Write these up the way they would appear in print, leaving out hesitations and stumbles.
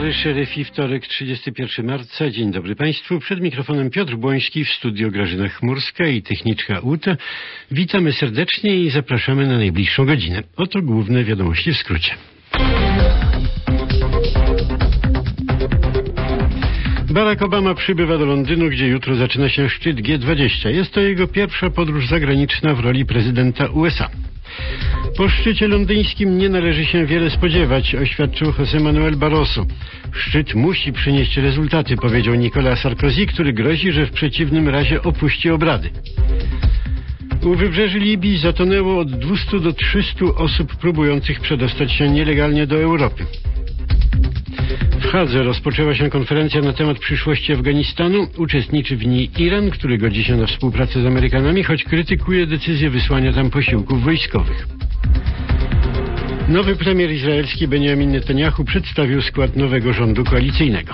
Paryż, RFI, wtorek, 31 marca. Dzień dobry Państwu. Przed mikrofonem Piotr Błoński, w studio Grażyna Chmurska i techniczka Uta. Witamy serdecznie i zapraszamy na najbliższą godzinę. Oto główne wiadomości w skrócie. Barack Obama przybywa do Londynu, gdzie jutro zaczyna się szczyt G20. Jest to jego pierwsza podróż zagraniczna w roli prezydenta USA. Po szczycie londyńskim nie należy się wiele spodziewać, oświadczył José Manuel Barroso. Szczyt musi przynieść rezultaty, powiedział Nicolas Sarkozy, który grozi, że w przeciwnym razie opuści obrady. U wybrzeży Libii zatonęło od 200 do 300 osób próbujących przedostać się nielegalnie do Europy. W Hadze rozpoczęła się konferencja na temat przyszłości Afganistanu. Uczestniczy w niej Iran, który godzi się na współpracę z Amerykanami, choć krytykuje decyzję wysłania tam posiłków wojskowych. Nowy premier izraelski Benjamin Netanyahu przedstawił skład nowego rządu koalicyjnego.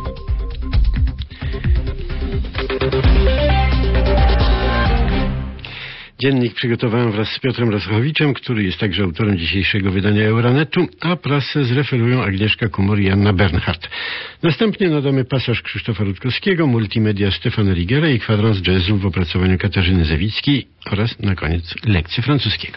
Dziennik przygotowałem wraz z Piotrem Rosochowiczem, który jest także autorem dzisiejszego wydania Euronetu, a prasę zreferują Agnieszka Kumor i Anna Bernhardt. Następnie nadamy pasaż Krzysztofa Rutkowskiego, multimedia Stefana Rigera i kwadrans jazzu w opracowaniu Katarzyny Zawickiej oraz na koniec lekcje francuskiego.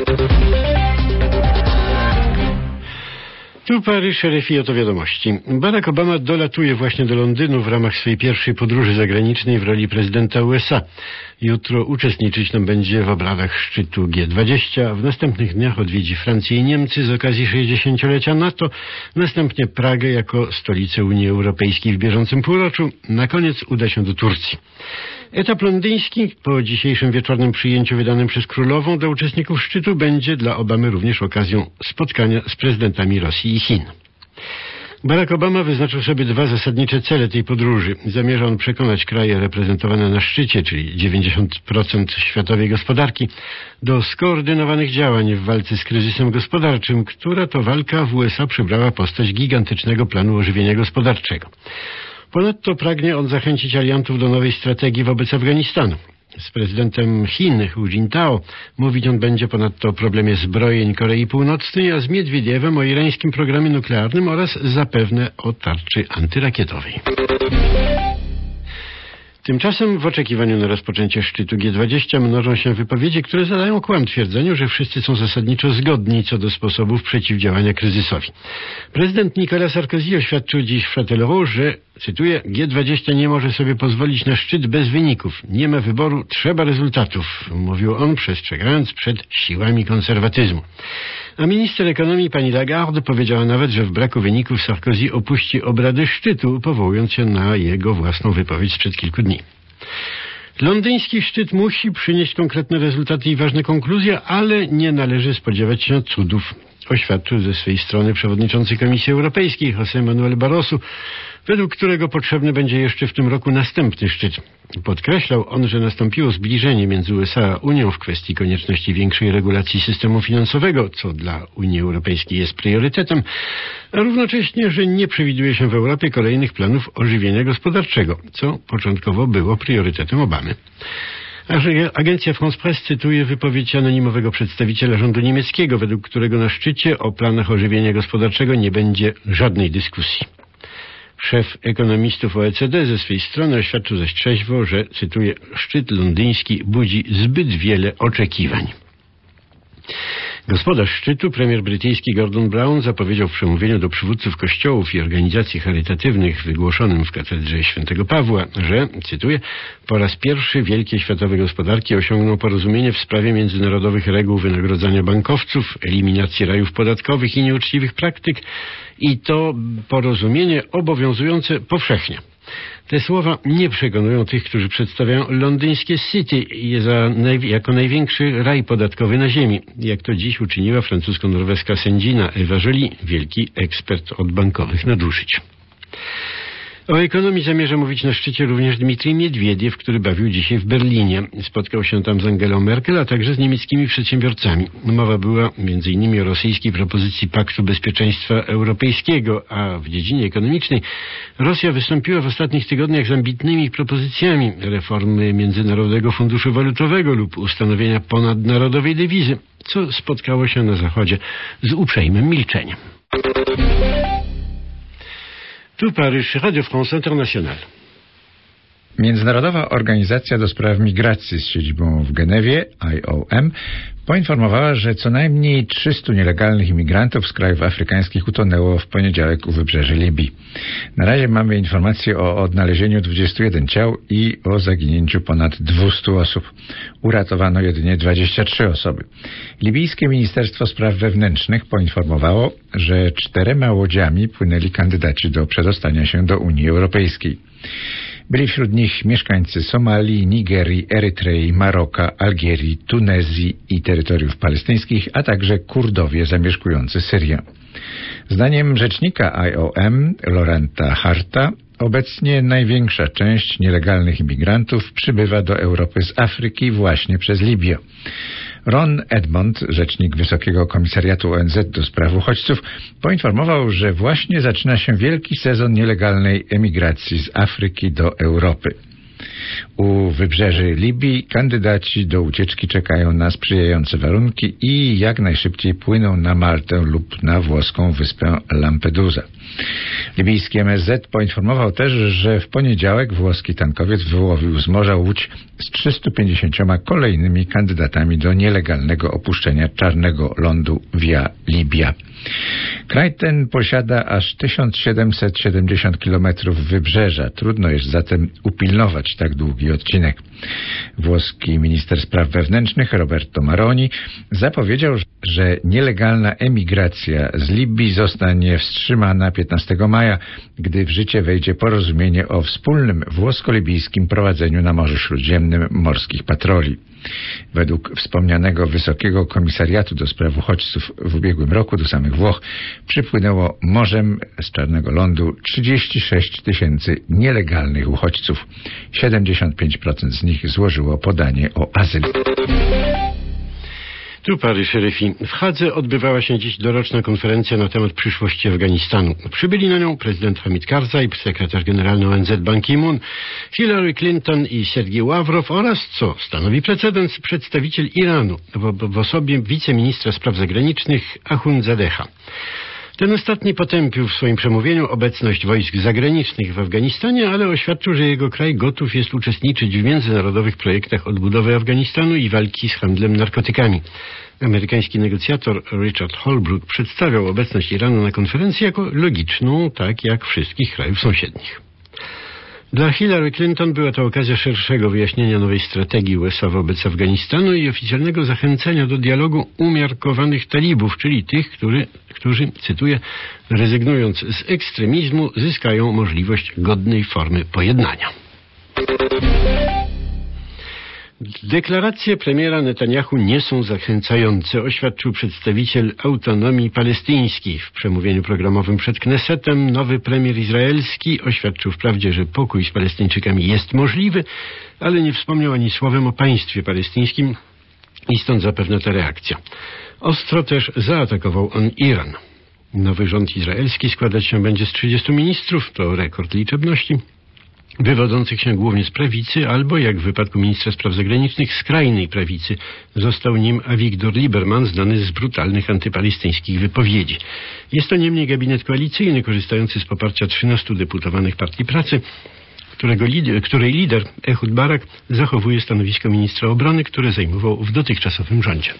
Tu Paryż, RFI, oto wiadomości. Barack Obama dolatuje właśnie do Londynu w ramach swojej pierwszej podróży zagranicznej w roli prezydenta USA. Jutro uczestniczyć tam będzie w obradach szczytu G20. W następnych dniach odwiedzi Francję i Niemcy z okazji 60-lecia NATO. Następnie Pragę jako stolicę Unii Europejskiej w bieżącym półroczu. Na koniec uda się do Turcji. Etap londyński po dzisiejszym wieczornym przyjęciu wydanym przez królową dla uczestników szczytu będzie dla Obamy również okazją spotkania z prezydentami Rosji i Chin. Barack Obama wyznaczył sobie dwa zasadnicze cele tej podróży. Zamierza on przekonać kraje reprezentowane na szczycie, czyli 90% światowej gospodarki, do skoordynowanych działań w walce z kryzysem gospodarczym, która to walka w USA przybrała postać gigantycznego planu ożywienia gospodarczego. Ponadto pragnie on zachęcić aliantów do nowej strategii wobec Afganistanu. Z prezydentem Chin, Hu Jintao, mówić on będzie ponadto o problemie zbrojeń Korei Północnej, a z Miedwiediewem o irańskim programie nuklearnym oraz zapewne o tarczy antyrakietowej. Tymczasem w oczekiwaniu na rozpoczęcie szczytu G20 mnożą się wypowiedzi, które zadają kłam twierdzeniu, że wszyscy są zasadniczo zgodni co do sposobów przeciwdziałania kryzysowi. Prezydent Nicolas Sarkozy oświadczył dziś w Châtellerault, że, cytuję, G20 nie może sobie pozwolić na szczyt bez wyników. Nie ma wyboru, trzeba rezultatów, mówił on, przestrzegając przed siłami konserwatyzmu. A minister ekonomii pani Lagarde powiedziała nawet, że w braku wyników Sarkozy opuści obrady szczytu, powołując się na jego własną wypowiedź sprzed kilku dni. Londyński szczyt musi przynieść konkretne rezultaty i ważne konkluzje, ale nie należy spodziewać się cudów, oświadczył ze swej strony przewodniczący Komisji Europejskiej José Manuel Barroso, według którego potrzebny będzie jeszcze w tym roku następny szczyt. Podkreślał on, że nastąpiło zbliżenie między USA a Unią w kwestii konieczności większej regulacji systemu finansowego, co dla Unii Europejskiej jest priorytetem, a równocześnie, że nie przewiduje się w Europie kolejnych planów ożywienia gospodarczego, co początkowo było priorytetem Obamy. Agencja France Presse cytuje wypowiedź anonimowego przedstawiciela rządu niemieckiego, według którego na szczycie o planach ożywienia gospodarczego nie będzie żadnej dyskusji. Szef ekonomistów OECD ze swej strony oświadczył zaś trzeźwo, że, cytuję, szczyt londyński budzi zbyt wiele oczekiwań. Gospodarz szczytu, premier brytyjski Gordon Brown, zapowiedział w przemówieniu do przywódców kościołów i organizacji charytatywnych wygłoszonym w katedrze Świętego Pawła, że, cytuję, po raz pierwszy wielkie światowe gospodarki osiągną porozumienie w sprawie międzynarodowych reguł wynagradzania bankowców, eliminacji rajów podatkowych i nieuczciwych praktyk i to porozumienie obowiązujące powszechnie. Te słowa nie przekonują tych, którzy przedstawiają londyńskie City jako największy raj podatkowy na ziemi, jak to dziś uczyniła francusko-norweska sędzina Ewa Joly, wielki ekspert od bankowych nadużyć. O ekonomii zamierza mówić na szczycie również Dmitrij Miedwiediew, który bawił dzisiaj w Berlinie. Spotkał się tam z Angelą Merkel, a także z niemieckimi przedsiębiorcami. Mowa była m.in. o rosyjskiej propozycji Paktu Bezpieczeństwa Europejskiego, a w dziedzinie ekonomicznej Rosja wystąpiła w ostatnich tygodniach z ambitnymi propozycjami reformy Międzynarodowego Funduszu Walutowego lub ustanowienia ponadnarodowej dewizy, co spotkało się na Zachodzie z uprzejmym milczeniem. Tu Paryż, Radio France Internationale. Międzynarodowa Organizacja do Spraw Migracji z siedzibą w Genewie, IOM, poinformowała, że co najmniej 300 nielegalnych imigrantów z krajów afrykańskich utonęło w poniedziałek u wybrzeży Libii. Na razie mamy informacje o odnalezieniu 21 ciał i o zaginięciu ponad 200 osób. Uratowano jedynie 23 osoby. Libijskie Ministerstwo Spraw Wewnętrznych poinformowało, że 4 łodziami płynęli kandydaci do przedostania się do Unii Europejskiej. Byli wśród nich mieszkańcy Somalii, Nigerii, Erytrei, Maroka, Algierii, Tunezji i terytoriów palestyńskich, a także Kurdowie zamieszkujący Syrię. Zdaniem rzecznika IOM, Laurenta Harta, obecnie największa część nielegalnych imigrantów przybywa do Europy z Afryki właśnie przez Libię. Ron Edmond, rzecznik Wysokiego Komisariatu ONZ do spraw uchodźców, poinformował, że właśnie zaczyna się wielki sezon nielegalnej emigracji z Afryki do Europy. U wybrzeży Libii kandydaci do ucieczki czekają na sprzyjające warunki i jak najszybciej płyną na Maltę lub na włoską wyspę Lampedusa. Libijski MSZ poinformował też, że w poniedziałek włoski tankowiec wyłowił z morza łódź z 350 kolejnymi kandydatami do nielegalnego opuszczenia Czarnego Lądu via Libia. Kraj ten posiada aż 1770 km wybrzeża. Trudno jest zatem upilnować tak długi odcinek. Włoski minister spraw wewnętrznych Roberto Maroni zapowiedział, że nielegalna emigracja z Libii zostanie wstrzymana 15 maja, gdy w życie wejdzie porozumienie o wspólnym włosko-libijskim prowadzeniu na Morzu Śródziemnym morskich patroli. Według wspomnianego Wysokiego Komisariatu do spraw uchodźców w ubiegłym roku do samych Włoch przypłynęło morzem z Czarnego Lądu 36 000 nielegalnych uchodźców. 75% z nich złożyło podanie o azyl. Tu Paryż, RFI. W Hadze odbywała się dziś doroczna konferencja na temat przyszłości Afganistanu. Przybyli na nią prezydent Hamid Karzaj, sekretarz generalny ONZ Ban Ki-moon, Hillary Clinton i Sergiej Ławrow oraz, co stanowi precedens, przedstawiciel Iranu w osobie wiceministra spraw zagranicznych Akhundzadeha. Ten ostatni potępił w swoim przemówieniu obecność wojsk zagranicznych w Afganistanie, ale oświadczył, że jego kraj gotów jest uczestniczyć w międzynarodowych projektach odbudowy Afganistanu i walki z handlem narkotykami. Amerykański negocjator Richard Holbrooke przedstawiał obecność Iranu na konferencji jako logiczną, tak jak wszystkich krajów sąsiednich. Dla Hillary Clinton była to okazja szerszego wyjaśnienia nowej strategii USA wobec Afganistanu i oficjalnego zachęcenia do dialogu umiarkowanych talibów, czyli tych, którzy, cytuję, rezygnując z ekstremizmu, zyskają możliwość godnej formy pojednania. Deklaracje premiera Netanyahu nie są zachęcające, oświadczył przedstawiciel autonomii palestyńskiej. W przemówieniu programowym przed Knesetem nowy premier izraelski oświadczył wprawdzie, że pokój z Palestyńczykami jest możliwy, ale nie wspomniał ani słowem o państwie palestyńskim i stąd zapewne ta reakcja. Ostro też zaatakował on Iran. Nowy rząd izraelski składać się będzie z 30 ministrów, to rekord liczebności, wywodzących się głównie z prawicy albo, jak w wypadku ministra spraw zagranicznych, skrajnej prawicy. Został nim Avigdor Lieberman, znany z brutalnych antypalestyńskich wypowiedzi. Jest to niemniej gabinet koalicyjny, korzystający z poparcia 13 deputowanych Partii Pracy, której lider Ehud Barak zachowuje stanowisko ministra obrony, które zajmował w dotychczasowym rządzie.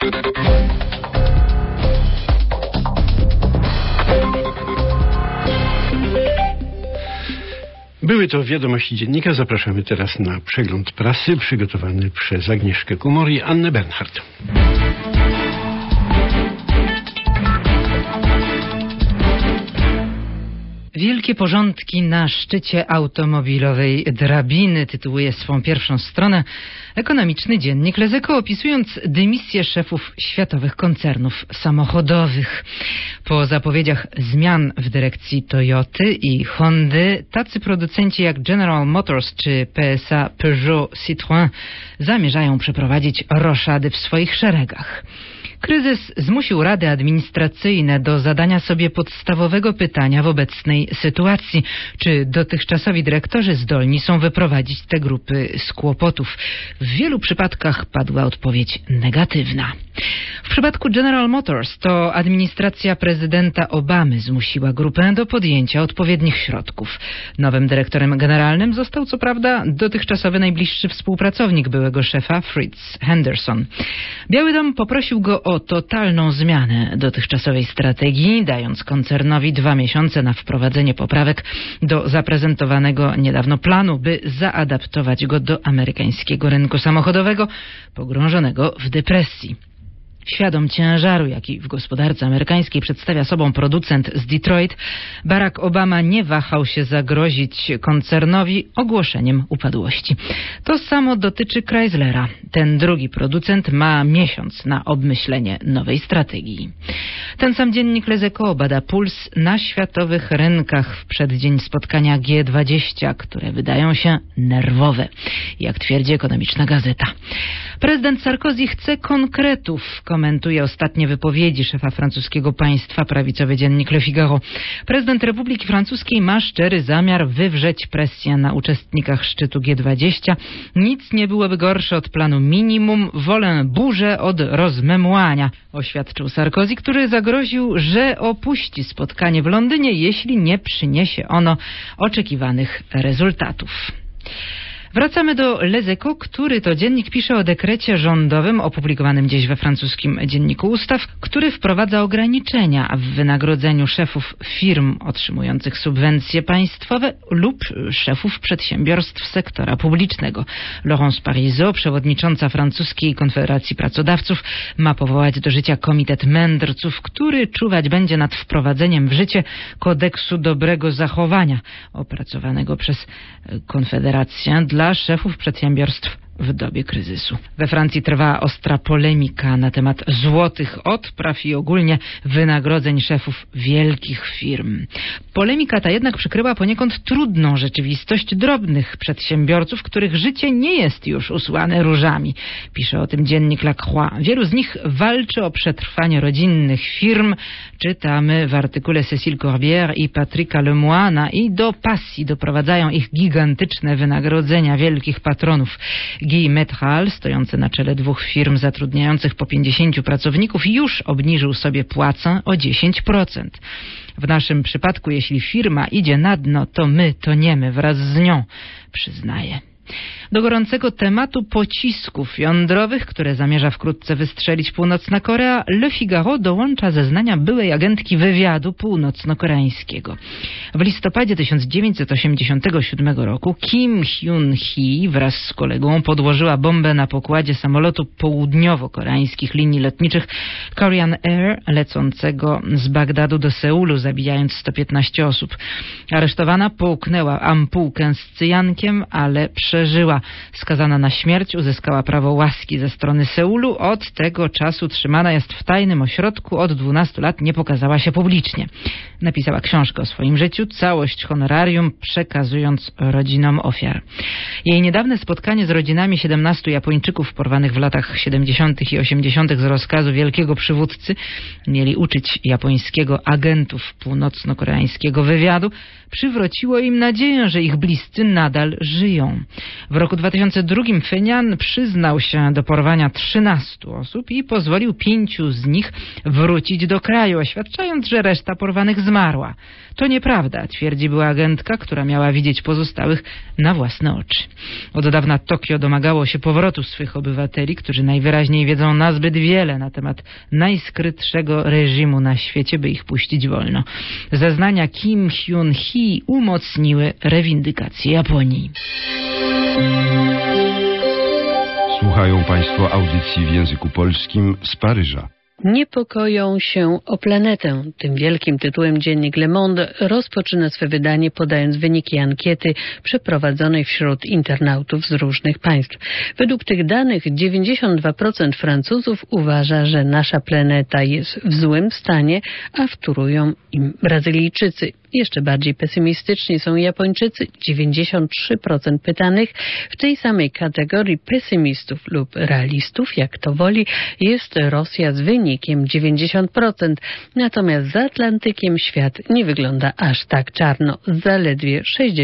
Były to wiadomości dziennika. Zapraszamy teraz na przegląd prasy przygotowany przez Agnieszkę Kumor i Annę Bernhardt. Wielkie porządki na szczycie automobilowej drabiny tytułuje swą pierwszą stronę ekonomiczny dziennik Les Echos, opisując dymisję szefów światowych koncernów samochodowych. Po zapowiedziach zmian w dyrekcji Toyoty i Hondy, tacy producenci jak General Motors czy PSA Peugeot Citroën zamierzają przeprowadzić roszady w swoich szeregach. Kryzys zmusił rady administracyjne do zadania sobie podstawowego pytania w obecnej sytuacji. Czy dotychczasowi dyrektorzy zdolni są wyprowadzić te grupy z kłopotów? W wielu przypadkach padła odpowiedź negatywna. W przypadku General Motors to administracja prezydenta Obamy zmusiła grupę do podjęcia odpowiednich środków. Nowym dyrektorem generalnym został co prawda dotychczasowy najbliższy współpracownik byłego szefa Fritz Henderson. Biały Dom poprosił go o totalną zmianę dotychczasowej strategii, dając koncernowi 2 miesiące na wprowadzenie poprawek do zaprezentowanego niedawno planu, by zaadaptować go do amerykańskiego rynku samochodowego, pogrążonego w depresji. Świadom ciężaru, jaki w gospodarce amerykańskiej przedstawia sobą producent z Detroit, Barack Obama nie wahał się zagrozić koncernowi ogłoszeniem upadłości. To samo dotyczy Chryslera. Ten drugi producent ma miesiąc na obmyślenie nowej strategii. Ten sam dziennik Les Echos bada puls na światowych rynkach w przeddzień spotkania G20, które wydają się nerwowe, jak twierdzi Ekonomiczna Gazeta. Prezydent Sarkozy chce konkretów, komentuje ostatnie wypowiedzi szefa francuskiego państwa prawicowy dziennik Le Figaro. Prezydent Republiki Francuskiej ma szczery zamiar wywrzeć presję na uczestnikach szczytu G20. Nic nie byłoby gorsze od planu minimum, wolę burzę od rozmemłania, oświadczył Sarkozy, który zagroził, że opuści spotkanie w Londynie, jeśli nie przyniesie ono oczekiwanych rezultatów. Wracamy do Les Echos, który to dziennik pisze o dekrecie rządowym opublikowanym dziś we francuskim Dzienniku Ustaw, który wprowadza ograniczenia w wynagrodzeniu szefów firm otrzymujących subwencje państwowe lub szefów przedsiębiorstw sektora publicznego. Laurence Parisot, przewodnicząca francuskiej Konfederacji Pracodawców, ma powołać do życia komitet mędrców, który czuwać będzie nad wprowadzeniem w życie kodeksu dobrego zachowania opracowanego przez Konfederację dla szefów przedsiębiorstw w dobie kryzysu. We Francji trwa ostra polemika na temat złotych odpraw i ogólnie wynagrodzeń szefów wielkich firm. Polemika ta jednak przykryła poniekąd trudną rzeczywistość drobnych przedsiębiorców, których życie nie jest już usłane różami. Pisze o tym dziennik La Croix. Wielu z nich walczy o przetrwanie rodzinnych firm. Czytamy w artykule Cécile Corbière i Patricka Lemoine, i do pasji doprowadzają ich gigantyczne wynagrodzenia wielkich patronów. Guy Metral, stojący na czele 2 firm zatrudniających po 50 pracowników, już obniżył sobie płacę o 10%. W naszym przypadku, jeśli firma idzie na dno, to my toniemy wraz z nią, przyznaje. Do gorącego tematu pocisków jądrowych, które zamierza wkrótce wystrzelić Północna Korea, Le Figaro dołącza zeznania byłej agentki wywiadu północno-koreańskiego. W listopadzie 1987 roku Kim Hyun-hee wraz z kolegą podłożyła bombę na pokładzie samolotu południowo-koreańskich linii lotniczych Korean Air lecącego z Bagdadu do Seulu, zabijając 115 osób. Aresztowana połknęła ampułkę z cyjankiem, ale przeżyła. Skazana na śmierć, uzyskała prawo łaski ze strony Seulu. Od tego czasu trzymana jest w tajnym ośrodku. Od 12 lat nie pokazała się publicznie. Napisała książkę o swoim życiu, całość honorarium przekazując rodzinom ofiar. Jej niedawne spotkanie z rodzinami 17 Japończyków porwanych w latach 70. i 80. z rozkazu wielkiego przywódcy, mieli uczyć japońskiego agentów północno-koreańskiego wywiadu, przywróciło im nadzieję, że ich bliscy nadal żyją. W roku 2002 Phenian przyznał się do porwania 13 osób i pozwolił 5 z nich wrócić do kraju, oświadczając, że reszta porwanych zmarła. To nieprawda, twierdzi była agentka, która miała widzieć pozostałych na własne oczy. Od dawna Tokio domagało się powrotu swych obywateli, którzy najwyraźniej wiedzą nazbyt wiele na temat najskrytszego reżimu na świecie, by ich puścić wolno. Zeznania Kim Hyun-hee umocniły rewindykację Japonii. Słuchają Państwo audycji w języku polskim z Paryża. Niepokoją się o planetę. Tym wielkim tytułem dziennik Le Monde rozpoczyna swe wydanie, podając wyniki ankiety przeprowadzonej wśród internautów z różnych państw. Według tych danych 92% Francuzów uważa, że nasza planeta jest w złym stanie, a wtórują im Brazylijczycy. Jeszcze bardziej pesymistyczni są Japończycy. 93% pytanych. W tej samej kategorii pesymistów lub realistów, jak to woli, jest Rosja z wynikiem 90%. Natomiast za Atlantykiem świat nie wygląda aż tak czarno. Zaledwie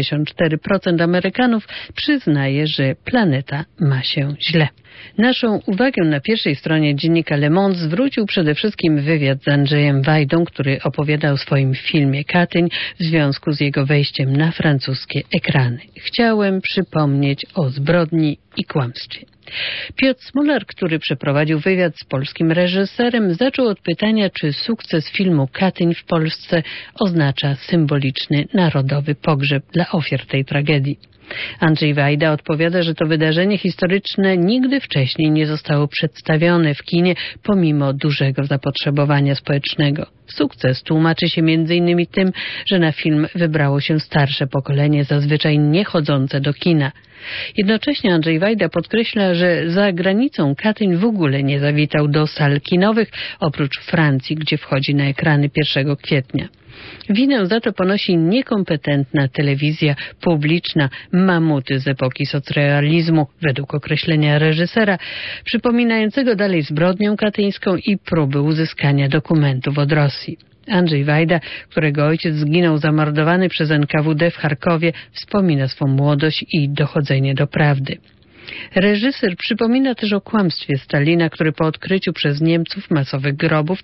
64% Amerykanów przyznaje, że planeta ma się źle. Naszą uwagę na pierwszej stronie dziennika Le Monde zwrócił przede wszystkim wywiad z Andrzejem Wajdą, który opowiada o swoim filmie Katyń w związku z jego wejściem na francuskie ekrany. Chciałem przypomnieć o zbrodni i kłamstwie. Piotr Smolar, który przeprowadził wywiad z polskim reżyserem, zaczął od pytania, czy sukces filmu Katyń w Polsce oznacza symboliczny narodowy pogrzeb dla ofiar tej tragedii. Andrzej Wajda odpowiada, że to wydarzenie historyczne nigdy wcześniej nie zostało przedstawione w kinie pomimo dużego zapotrzebowania społecznego. Sukces tłumaczy się m.in. tym, że na film wybrało się starsze pokolenie, zazwyczaj nie chodzące do kina. Jednocześnie Andrzej Wajda podkreśla, że za granicą Katyń w ogóle nie zawitał do sal kinowych, oprócz Francji, gdzie wchodzi na ekrany 1 kwietnia. Winę za to ponosi niekompetentna telewizja publiczna, mamuty z epoki socrealizmu, według określenia reżysera, przypominającego dalej zbrodnię katyńską i próby uzyskania dokumentów od Rosji. Andrzej Wajda, którego ojciec zginął zamordowany przez NKWD w Charkowie, wspomina swą młodość i dochodzenie do prawdy. Reżyser przypomina też o kłamstwie Stalina, który po odkryciu przez Niemców masowych grobów w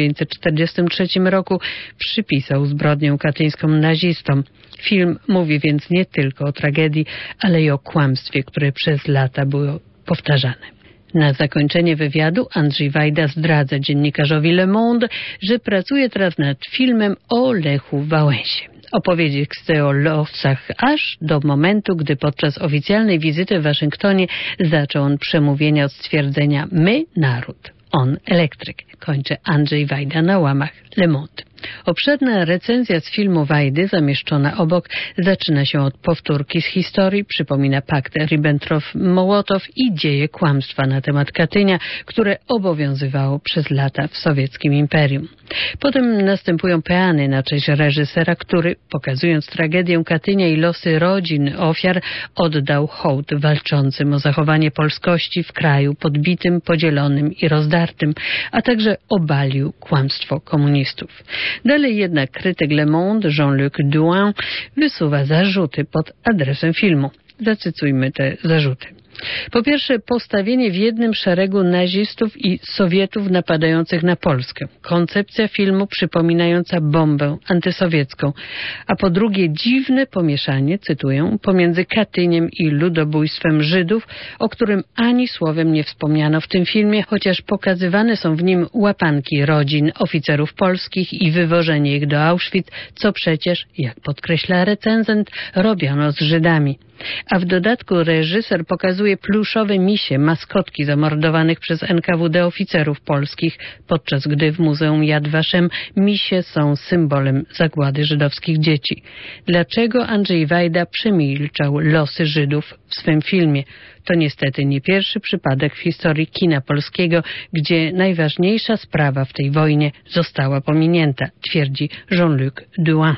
1943 roku przypisał zbrodnię katyńską nazistom. Film mówi więc nie tylko o tragedii, ale i o kłamstwie, które przez lata było powtarzane. Na zakończenie wywiadu Andrzej Wajda zdradza dziennikarzowi Le Monde, że pracuje teraz nad filmem o Lechu Wałęsie. Opowiedzieć chce o losach aż do momentu, gdy podczas oficjalnej wizyty w Waszyngtonie zaczął on przemówienia od stwierdzenia "my naród, on elektryk", kończy Andrzej Wajda na łamach Le Monde. Obszerna recenzja z filmu Wajdy, zamieszczona obok, zaczyna się od powtórki z historii, przypomina pakt Ribbentrop-Mołotow i dzieje kłamstwa na temat Katynia, które obowiązywało przez lata w sowieckim imperium. Potem następują peany na cześć reżysera, który, pokazując tragedię Katynia i losy rodzin ofiar, oddał hołd walczącym o zachowanie polskości w kraju podbitym, podzielonym i rozdartym, a także obalił kłamstwo komunistów. Dalej jednak krytyk Le Monde, Jean-Luc Douin, wysuwa zarzuty pod adresem filmu. Zacytujmy te zarzuty. Po pierwsze, postawienie w jednym szeregu nazistów i Sowietów napadających na Polskę. Koncepcja filmu przypominająca bombę antysowiecką. A po drugie, dziwne pomieszanie, cytuję, pomiędzy Katyniem i ludobójstwem Żydów, o którym ani słowem nie wspomniano w tym filmie, chociaż pokazywane są w nim łapanki rodzin oficerów polskich i wywożenie ich do Auschwitz, co przecież, jak podkreśla recenzent, robiono z Żydami. A w dodatku reżyser pokazuje pluszowe misie, maskotki zamordowanych przez NKWD oficerów polskich, podczas gdy w Muzeum Yad Vashem misie są symbolem zagłady żydowskich dzieci. Dlaczego Andrzej Wajda przemilczał losy Żydów w swym filmie? To niestety nie pierwszy przypadek w historii kina polskiego, gdzie najważniejsza sprawa w tej wojnie została pominięta, twierdzi Jean-Luc Douin.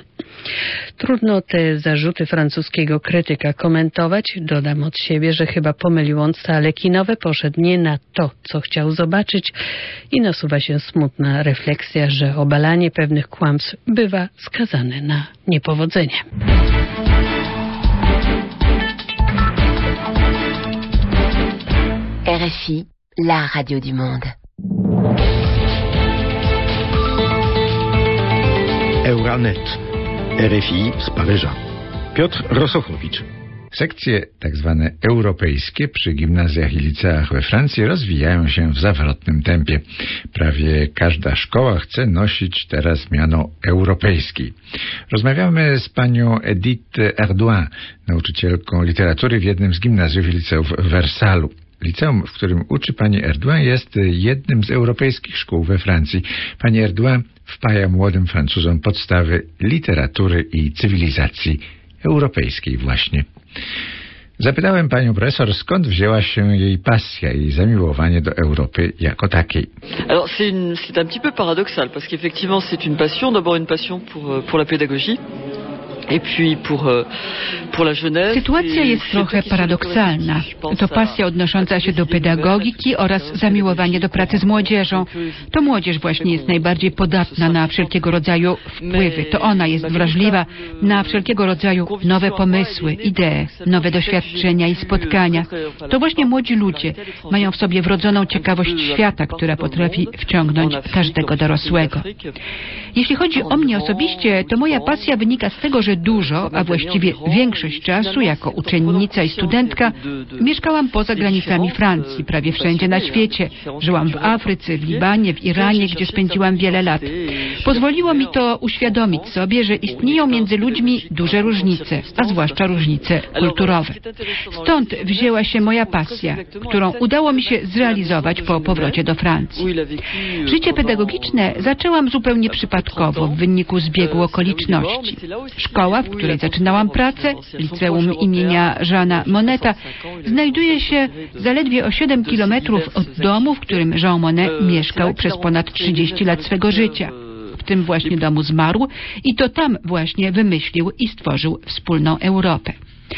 Trudno te zarzuty francuskiego krytyka komentować. Dodam od siebie, że chyba pomylił on sale kinowe, poszedł nie na to, co chciał zobaczyć i nasuwa się smutna refleksja, że obalanie pewnych kłamstw bywa skazane na niepowodzenie. RFI, la radio du monde. Euranet. RFI z Paryża. Piotr Rosochowicz. Sekcje tak zwane europejskie przy gimnazjach i liceach we Francji rozwijają się w zawrotnym tempie. Prawie każda szkoła chce nosić teraz miano europejskiej. Rozmawiamy z panią Edith Erdouin, nauczycielką literatury w jednym z gimnazjów i liceów w Wersalu. Liceum, w którym uczy pani Erdouin, jest jednym z europejskich szkół we Francji. Pani Erdouin wpaja młodym Francuzom podstawy literatury i cywilizacji europejskiej właśnie. Zapytałem panią profesor, skąd wzięła się jej pasja i zamiłowanie do Europy jako takiej. Alors c'est un petit peu paradoxal parce qu'effectivement c'est une passion, d'abord une passion pour la pédagogie. Et puis pour la jeunesse. Sytuacja jest trochę paradoksalna. To pasja odnosząca się do pedagogiki oraz zamiłowanie do pracy z młodzieżą. To młodzież właśnie jest najbardziej podatna na wszelkiego rodzaju wpływy. To ona jest wrażliwa na wszelkiego rodzaju nowe pomysły, idee, nowe doświadczenia i spotkania. To właśnie młodzi ludzie mają w sobie wrodzoną ciekawość świata, która potrafi wciągnąć każdego dorosłego. Jeśli chodzi o mnie osobiście, to moja pasja wynika z tego, że dużo, a właściwie większość czasu jako uczennica i studentka mieszkałam poza granicami Francji, prawie wszędzie na świecie. Żyłam w Afryce, w Libanie, w Iranie, gdzie spędziłam wiele lat. Pozwoliło mi to uświadomić sobie, że istnieją między ludźmi duże różnice, a zwłaszcza różnice kulturowe. Stąd wzięła się moja pasja, którą udało mi się zrealizować po powrocie do Francji. Życie pedagogiczne zaczęłam zupełnie przypadkowo, w wyniku zbiegu okoliczności. Szkoła, w której zaczynałam pracę, liceum imienia Jeana Monneta, znajduje się zaledwie o 7 kilometrów od domu, w którym Jean Monnet mieszkał przez ponad 30 lat swego życia. W tym właśnie domu zmarł i to tam właśnie wymyślił i stworzył wspólną Europę.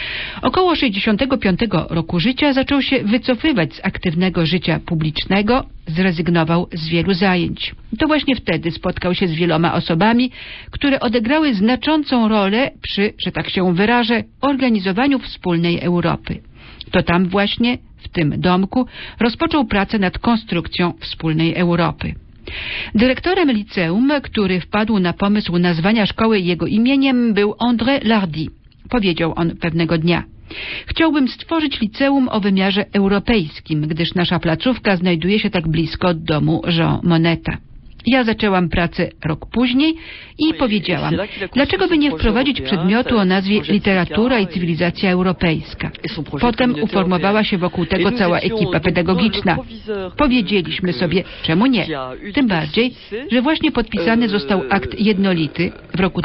Około 65 roku życia zaczął się wycofywać z aktywnego życia publicznego, zrezygnował z wielu zajęć. To właśnie wtedy spotkał się z wieloma osobami, które odegrały znaczącą rolę przy, że tak się wyrażę, organizowaniu wspólnej Europy. To tam właśnie, w tym domku, rozpoczął pracę nad konstrukcją wspólnej Europy. Dyrektorem liceum, który wpadł na pomysł nazwania szkoły jego imieniem, był André Lardy. Powiedział on pewnego dnia: chciałbym stworzyć liceum o wymiarze europejskim, gdyż nasza placówka znajduje się tak blisko od domu Jean Monneta. Ja zaczęłam pracę rok później i powiedziałam, dlaczego by nie wprowadzić przedmiotu o nazwie Literatura i cywilizacja europejska. Potem uformowała się wokół tego cała ekipa pedagogiczna. Powiedzieliśmy sobie, czemu nie? Tym bardziej, że właśnie podpisany został akt jednolity w roku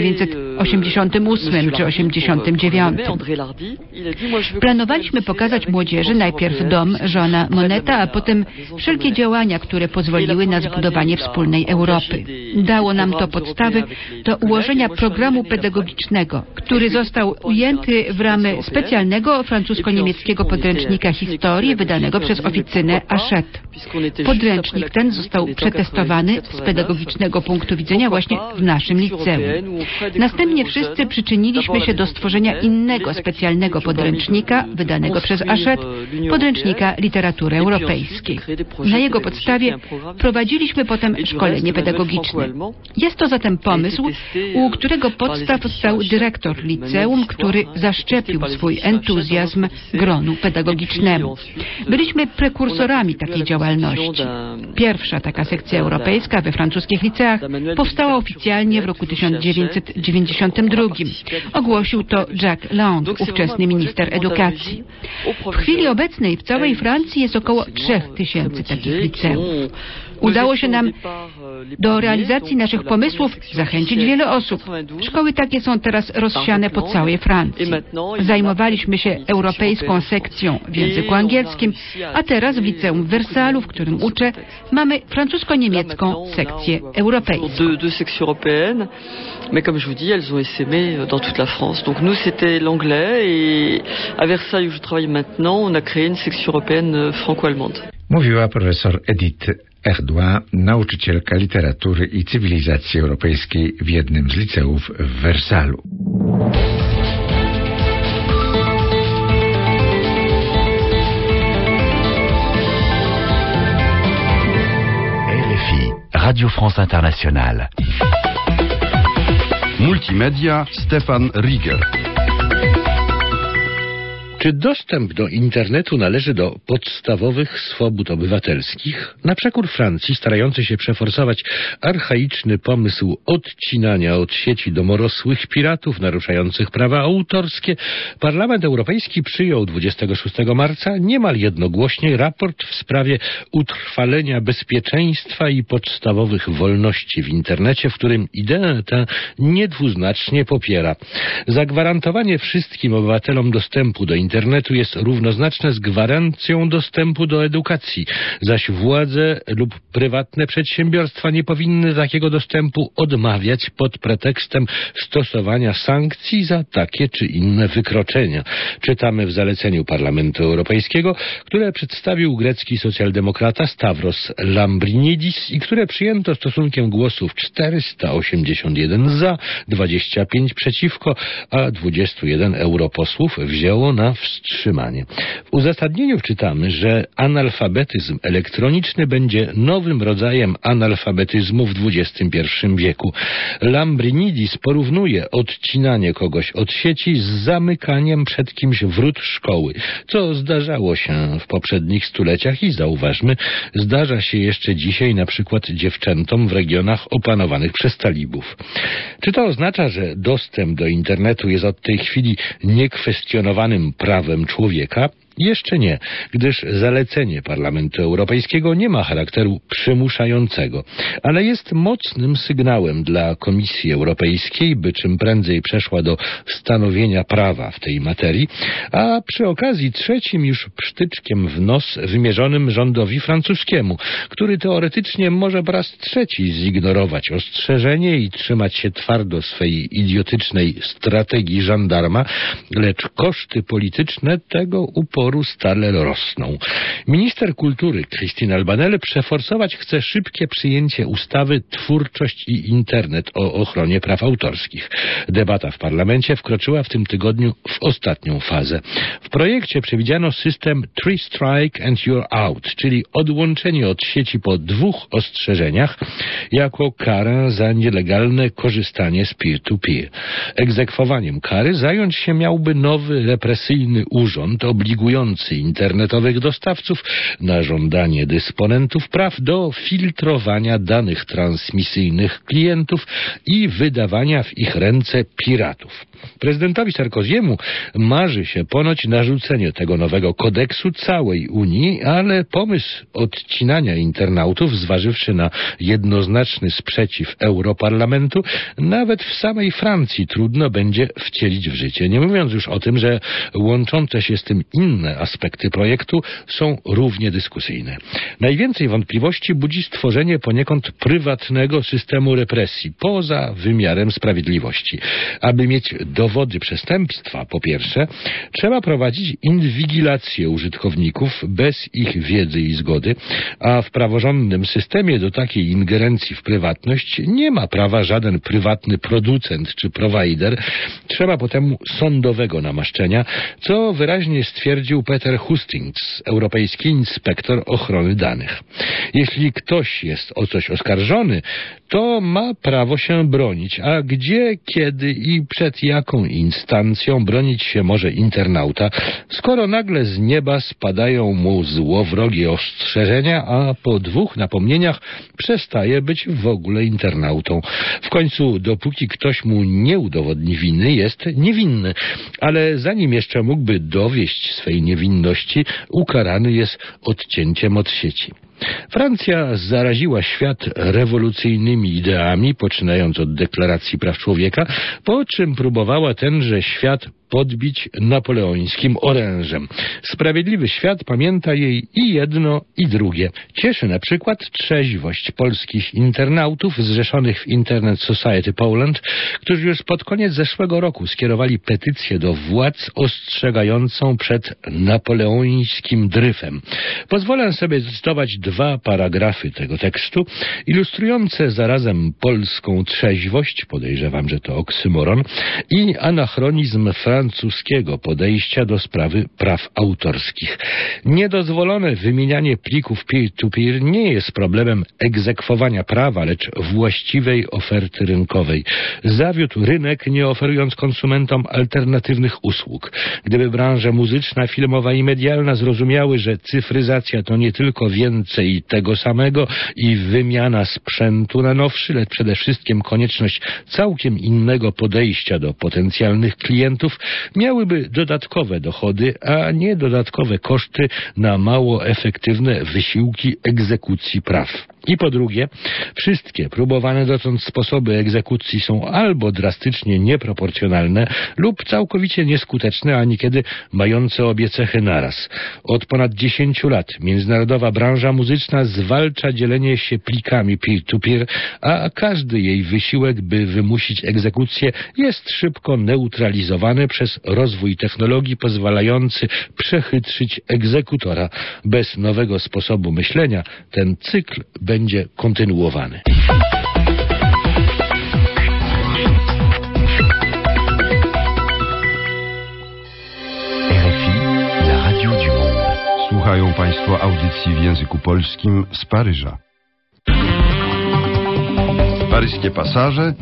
1988 czy 89. Planowaliśmy pokazać młodzieży najpierw dom Jeana Monneta, a potem wszelkie działania, które pozwoliły na zbudowanie wspólnej Europy. Dało nam to podstawy do ułożenia programu pedagogicznego, który został ujęty w ramy specjalnego francusko-niemieckiego podręcznika historii wydanego przez oficynę Hachette. Podręcznik ten został przetestowany z pedagogicznego punktu widzenia właśnie w naszym liceum. Następnie wszyscy przyczyniliśmy się do stworzenia innego specjalnego podręcznika wydanego przez Hachette, podręcznika literatury europejskiej. Na jego podstawie prowadziliśmy potem szkolenie pedagogiczne. Jest to zatem pomysł, u którego podstaw stał dyrektor liceum, który zaszczepił swój entuzjazm gronu pedagogicznemu. Byliśmy prekursorami takiej działalności. Pierwsza taka sekcja europejska we francuskich liceach powstała oficjalnie w roku 1992. Ogłosił to Jacques Lang, ówczesny minister edukacji. W chwili obecnej w całej Francji jest około 3000 takich liceów. Udało się nam do realizacji naszych pomysłów zachęcić wiele osób. Szkoły takie są teraz rozsiane po całej Francji. Zajmowaliśmy się europejską sekcją w języku angielskim, a teraz w liceum w Wersalu, w którym uczę, mamy francusko-niemiecką sekcję europejską. Mais comme je vous dis, elles ont essaimé dans toute la France. Donc nous, c'était l'anglais et à Versailles, où je travaille maintenant, on a créé une section européenne franco-allemande. Mówiła profesor Edith Erdoin, nauczycielka literatury i cywilizacji europejskiej w jednym z liceów w Wersalu. RFI, Radio France Internationale. Multimedia Stefan Rieger. Czy dostęp do internetu należy do podstawowych swobód obywatelskich? Na przekór Francji, starający się przeforsować archaiczny pomysł odcinania od sieci domorosłych piratów naruszających prawa autorskie, Parlament Europejski przyjął 26 marca niemal jednogłośnie raport w sprawie utrwalenia bezpieczeństwa i podstawowych wolności w internecie, w którym ideę tę niedwuznacznie popiera. Zagwarantowanie wszystkim obywatelom dostępu do internetu internetu jest równoznaczne z gwarancją dostępu do edukacji, zaś władze lub prywatne przedsiębiorstwa nie powinny takiego dostępu odmawiać pod pretekstem stosowania sankcji za takie czy inne wykroczenia. Czytamy w zaleceniu Parlamentu Europejskiego, które przedstawił grecki socjaldemokrata Stavros Lambrinidis i które przyjęto stosunkiem głosów 481 za, 25 przeciwko, a 21 europosłów wzięło na wstrzymanie. W uzasadnieniu czytamy, że analfabetyzm elektroniczny będzie nowym rodzajem analfabetyzmu w XXI wieku. Lambrinidis porównuje odcinanie kogoś od sieci z zamykaniem przed kimś wrót szkoły, co zdarzało się w poprzednich stuleciach i zauważmy, zdarza się jeszcze dzisiaj na przykład dziewczętom w regionach opanowanych przez talibów. Czy to oznacza, że dostęp do internetu jest od tej chwili niekwestionowanym prawem człowieka? Jeszcze nie, gdyż zalecenie Parlamentu Europejskiego nie ma charakteru przymuszającego, ale jest mocnym sygnałem dla Komisji Europejskiej, by czym prędzej przeszła do stanowienia prawa w tej materii, a przy okazji trzecim już psztyczkiem w nos wymierzonym rządowi francuskiemu, który teoretycznie może po raz trzeci zignorować ostrzeżenie i trzymać się twardo swej idiotycznej strategii żandarma, lecz koszty polityczne tego uporu stale rosną. Minister kultury Christine Albanel przeforsować chce szybkie przyjęcie ustawy Twórczość i Internet o ochronie praw autorskich. Debata w parlamencie wkroczyła w tym tygodniu w ostatnią fazę. W projekcie przewidziano system Three Strike and You're Out, czyli odłączenie od sieci po 2 ostrzeżeniach jako karę za nielegalne korzystanie z peer-to-peer. Egzekwowaniem kary zająć się miałby nowy represyjny urząd obligujący internetowych dostawców na żądanie dysponentów praw do filtrowania danych transmisyjnych klientów i wydawania w ich ręce piratów. Prezydentowi Sarkoziemu marzy się ponoć narzucenie tego nowego kodeksu całej Unii, ale pomysł odcinania internautów, zważywszy na jednoznaczny sprzeciw Europarlamentu, nawet w samej Francji trudno będzie wcielić w życie. Nie mówiąc już o tym, że łączące się z tym inne aspekty projektu są równie dyskusyjne. Najwięcej wątpliwości budzi stworzenie poniekąd prywatnego systemu represji poza wymiarem sprawiedliwości. Aby mieć dowody przestępstwa, po pierwsze, trzeba prowadzić inwigilację użytkowników bez ich wiedzy i zgody, a w praworządnym systemie do takiej ingerencji w prywatność nie ma prawa żaden prywatny producent czy prowajder. Trzeba potem sądowego namaszczenia, co wyraźnie stwierdził Peter Hustings, europejski inspektor ochrony danych. Jeśli ktoś jest o coś oskarżony, to ma prawo się bronić, a gdzie, kiedy i przed jaką instancją bronić się może internauta, skoro nagle z nieba spadają mu złowrogie ostrzeżenia, a po 2 napomnieniach przestaje być w ogóle internautą. W końcu, dopóki ktoś mu nie udowodni winy, jest niewinny, ale zanim jeszcze mógłby dowieść swej niewinności, ukarany jest odcięciem od sieci. Francja zaraziła świat rewolucyjnymi ideami, poczynając od Deklaracji Praw Człowieka, po czym próbowała tenże świat podbić napoleońskim orężem. Sprawiedliwy świat pamięta jej i jedno, i drugie. Cieszy na przykład trzeźwość polskich internautów zrzeszonych w Internet Society Poland, którzy już pod koniec zeszłego roku skierowali petycję do władz ostrzegającą przed napoleońskim dryfem. Pozwolę sobie zacytować 2 paragrafy tego tekstu, ilustrujące zarazem polską trzeźwość, podejrzewam, że to oksymoron, i anachronizm francuskiego podejścia do sprawy praw autorskich. Niedozwolone wymienianie plików peer-to-peer nie jest problemem egzekwowania prawa, lecz właściwej oferty rynkowej. Zawiódł rynek, nie oferując konsumentom alternatywnych usług. Gdyby branże muzyczna, filmowa i medialna zrozumiały, że cyfryzacja to nie tylko więcej tego samego i wymiana sprzętu na nowszy, lecz przede wszystkim konieczność całkiem innego podejścia do potencjalnych klientów, miałyby dodatkowe dochody, a nie dodatkowe koszty na mało efektywne wysiłki egzekucji praw. I po drugie, wszystkie próbowane dotąd sposoby egzekucji są albo drastycznie nieproporcjonalne lub całkowicie nieskuteczne, a niekiedy mające obie cechy naraz. Od ponad 10 lat międzynarodowa branża muzyczna zwalcza dzielenie się plikami peer-to-peer, a każdy jej wysiłek, by wymusić egzekucję, jest szybko neutralizowany przez rozwój technologii pozwalający przechytrzyć egzekutora. Bez nowego sposobu myślenia ten cykl będzie kontynuowany. RFI, la radio du monde. Słuchają Państwo audycji w języku polskim z Paryża. Paryskie pasaże.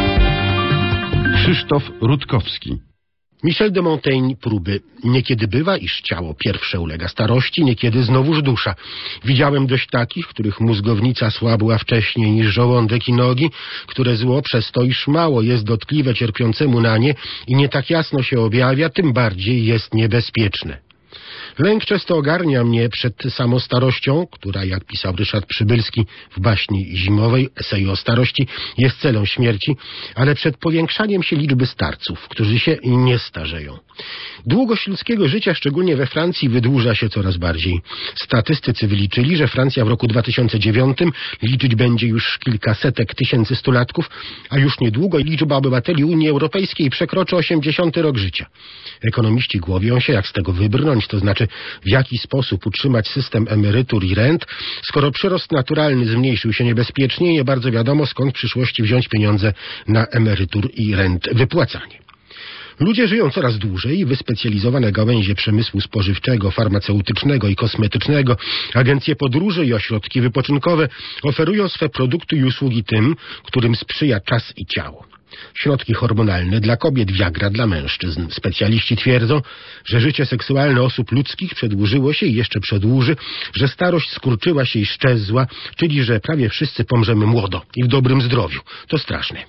Krzysztof Rutkowski. Michel de Montaigne próby. Niekiedy bywa, iż ciało pierwsze ulega starości, niekiedy znowuż dusza. Widziałem dość takich, których mózgownica słabła wcześniej niż żołądek i nogi, które zło przez to, iż mało jest dotkliwe cierpiącemu na nie i nie tak jasno się objawia, tym bardziej jest niebezpieczne. Lęk często ogarnia mnie przed samą starością, która, jak pisał Ryszard Przybylski w baśni zimowej, eseju o starości, jest celą śmierci, ale przed powiększaniem się liczby starców, którzy się nie starzeją. Długość ludzkiego życia, szczególnie we Francji, wydłuża się coraz bardziej. Statystycy wyliczyli, że Francja w roku 2009 liczyć będzie już kilkasetek tysięcy stulatków, a już niedługo liczba obywateli Unii Europejskiej przekroczy 80. rok życia. Ekonomiści głowią się, jak z tego wybrnąć, to znaczy w jaki sposób utrzymać system emerytur i rent, skoro przyrost naturalny zmniejszył się niebezpiecznie i nie bardzo wiadomo, skąd w przyszłości wziąć pieniądze na emerytur i rent wypłacanie. Ludzie żyją coraz dłużej i wyspecjalizowane gałęzie przemysłu spożywczego, farmaceutycznego i kosmetycznego, agencje podróży i ośrodki wypoczynkowe oferują swe produkty i usługi tym, którym sprzyja czas i ciało. Środki hormonalne dla kobiet, Viagra dla mężczyzn. Specjaliści twierdzą, że życie seksualne osób ludzkich przedłużyło się i jeszcze przedłuży, że starość skurczyła się i szczezła, czyli że prawie wszyscy pomrzemy młodo i w dobrym zdrowiu. To straszne.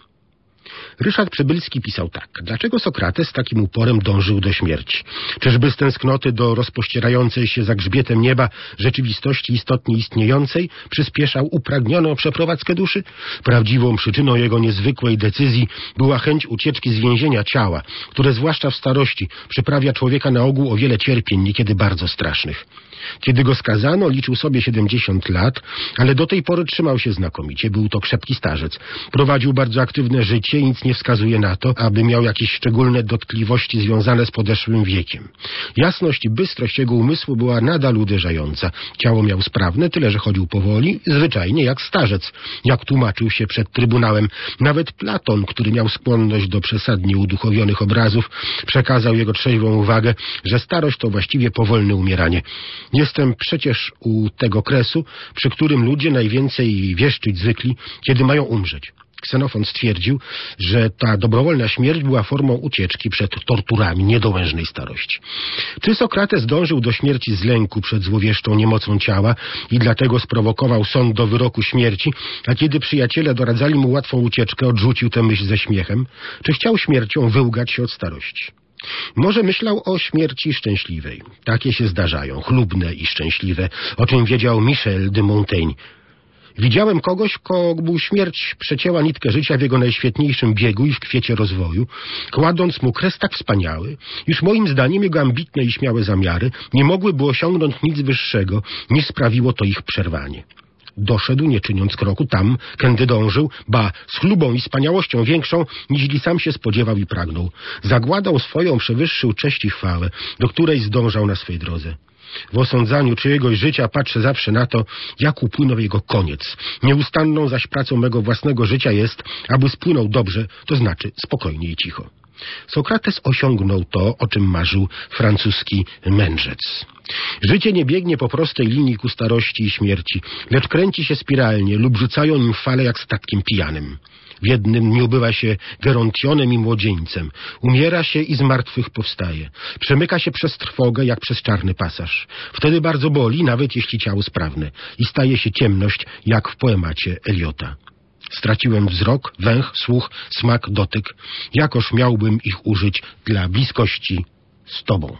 Ryszard Przybylski pisał tak. Dlaczego Sokrates z takim uporem dążył do śmierci? Czyżby z tęsknoty do rozpościerającej się za grzbietem nieba rzeczywistości istotnie istniejącej przyspieszał upragnioną przeprowadzkę duszy? Prawdziwą przyczyną jego niezwykłej decyzji była chęć ucieczki z więzienia ciała, które zwłaszcza w starości przyprawia człowieka na ogół o wiele cierpień, niekiedy bardzo strasznych. Kiedy go skazano, liczył sobie 70 lat, ale do tej pory trzymał się znakomicie. Był to krzepki starzec. Prowadził bardzo aktywne życie i nic nie wskazuje na to, aby miał jakieś szczególne dotkliwości związane z podeszłym wiekiem. Jasność i bystrość jego umysłu była nadal uderzająca. Ciało miał sprawne, tyle że chodził powoli, zwyczajnie jak starzec, jak tłumaczył się przed trybunałem. Nawet Platon, który miał skłonność do przesadnie uduchowionych obrazów, przekazał jego trzeźwą uwagę, że starość to właściwie powolne umieranie. Jestem przecież u tego kresu, przy którym ludzie najwięcej wieszczyć zwykli, kiedy mają umrzeć. Ksenofon stwierdził, że ta dobrowolna śmierć była formą ucieczki przed torturami niedołężnej starości. Czy Sokrates dążył do śmierci z lęku przed złowieszczą niemocą ciała i dlatego sprowokował sąd do wyroku śmierci, a kiedy przyjaciele doradzali mu łatwą ucieczkę, odrzucił tę myśl ze śmiechem? Czy chciał śmiercią wyłgać się od starości? Może myślał o śmierci szczęśliwej. Takie się zdarzają, chlubne i szczęśliwe, o czym wiedział Michel de Montaigne. Widziałem kogoś, komu śmierć przecięła nitkę życia w jego najświetniejszym biegu i w kwiecie rozwoju, kładąc mu kres tak wspaniały, iż moim zdaniem jego ambitne i śmiałe zamiary nie mogłyby osiągnąć nic wyższego, niż sprawiło to ich przerwanie. Doszedł, nie czyniąc kroku, tam, kędy dążył, ba, z chlubą i wspaniałością większą, niźli sam się spodziewał i pragnął. Zagładą swoją przewyższył cześć i chwałę, do której zdążał na swej drodze. W osądzaniu czyjegoś życia patrzę zawsze na to, jak upłynął jego koniec. Nieustanną zaś pracą mego własnego życia jest, aby spłynął dobrze, to znaczy spokojnie i cicho. Sokrates osiągnął to, o czym marzył francuski mędrzec. Życie nie biegnie po prostej linii ku starości i śmierci, lecz kręci się spiralnie lub rzucają nim fale jak statkiem pijanym. W jednym dniu bywa się gerontionem i młodzieńcem. Umiera się i z martwych powstaje. Przemyka się przez trwogę jak przez czarny pasaż. Wtedy bardzo boli, nawet jeśli ciało sprawne. I staje się ciemność, jak w poemacie Eliota. Straciłem wzrok, węch, słuch, smak, dotyk. Jakoż miałbym ich użyć dla bliskości z Tobą.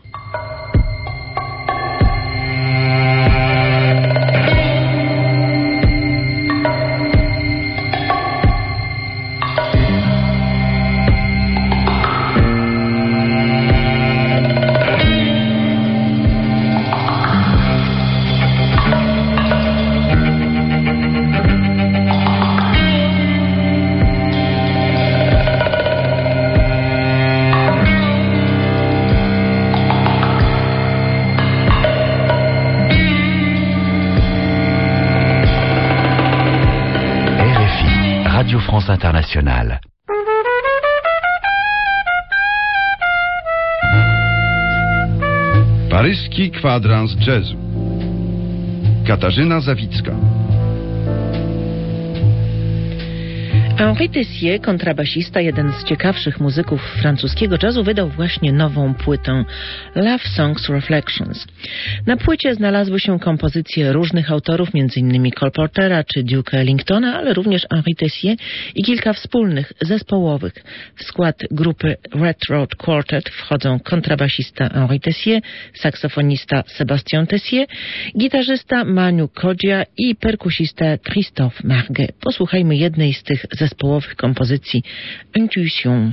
France Internationale. Paryski kwadrans jazzu. Katarzyna Zawicka. Henri Tessier, kontrabasista, jeden z ciekawszych muzyków francuskiego jazzu, wydał właśnie nową płytę Love Songs Reflections. Na płycie znalazły się kompozycje różnych autorów, m.in. Cole Portera czy Duke'a Ellingtona, ale również Henri Tessier i kilka wspólnych, zespołowych. W skład grupy Red Road Quartet wchodzą kontrabasista Henri Tessier, saksofonista Sébastien Tessier, gitarzysta Manu Kodzia i perkusista Christophe Marguet. Posłuchajmy jednej z tych zespołowych kompozycji Intuition.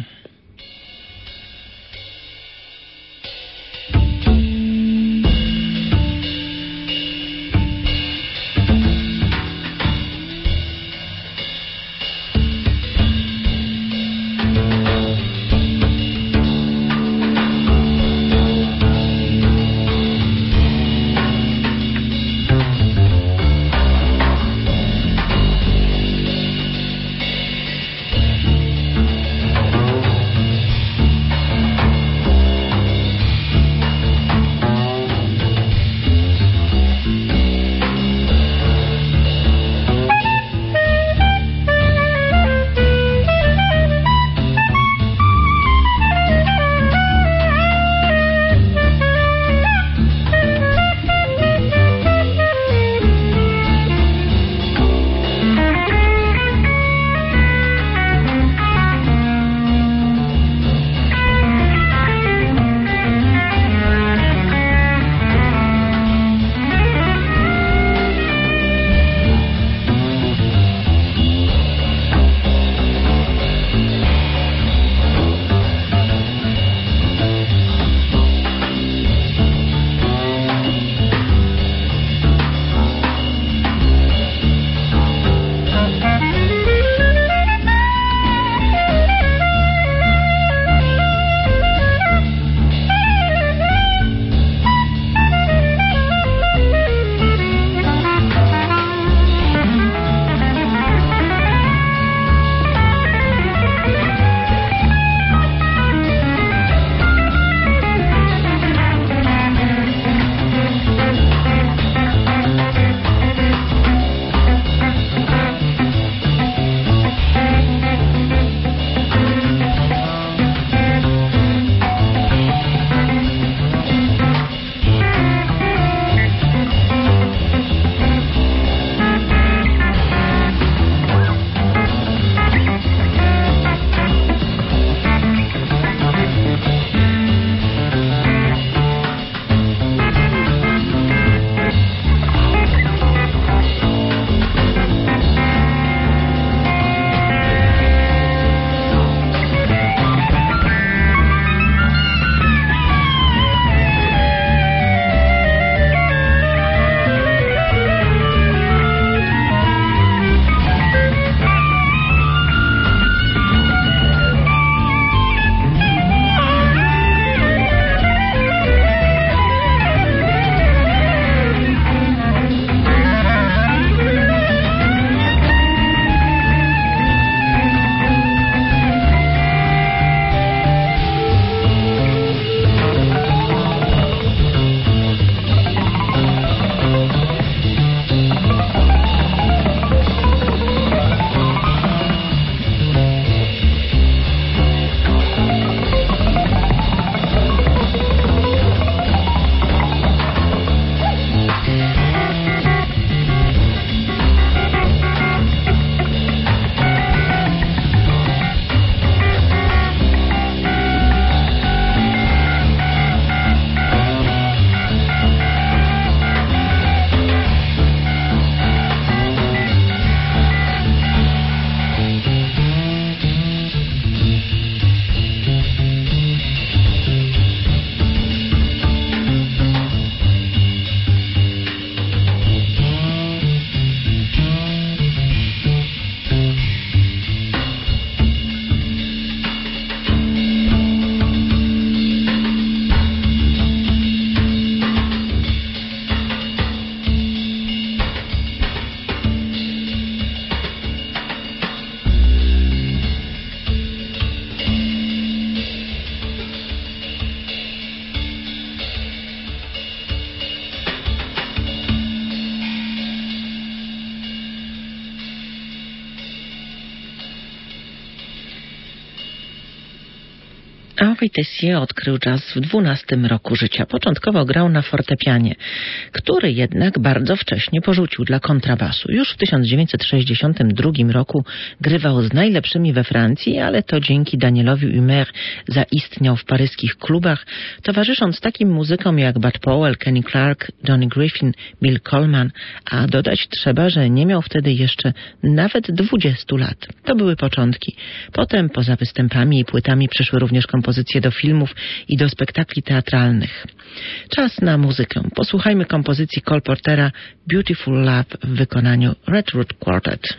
Henri Tessier odkrył jazz w 12 roku życia. Początkowo grał na fortepianie, który jednak bardzo wcześnie porzucił dla kontrabasu. Już w 1962 roku grywał z najlepszymi we Francji, ale to dzięki Danielowi Humer zaistniał w paryskich klubach, towarzysząc takim muzykom jak Bud Powell, Kenny Clarke, Johnny Griffin, Bill Coleman, a dodać trzeba, że nie miał wtedy jeszcze nawet 20 lat. To były początki. Potem poza występami i płytami przyszły również kompozycje do filmów i do spektakli teatralnych. Czas na muzykę. Posłuchajmy kompozycji Cole Portera Beautiful Love w wykonaniu Red Root Quartet.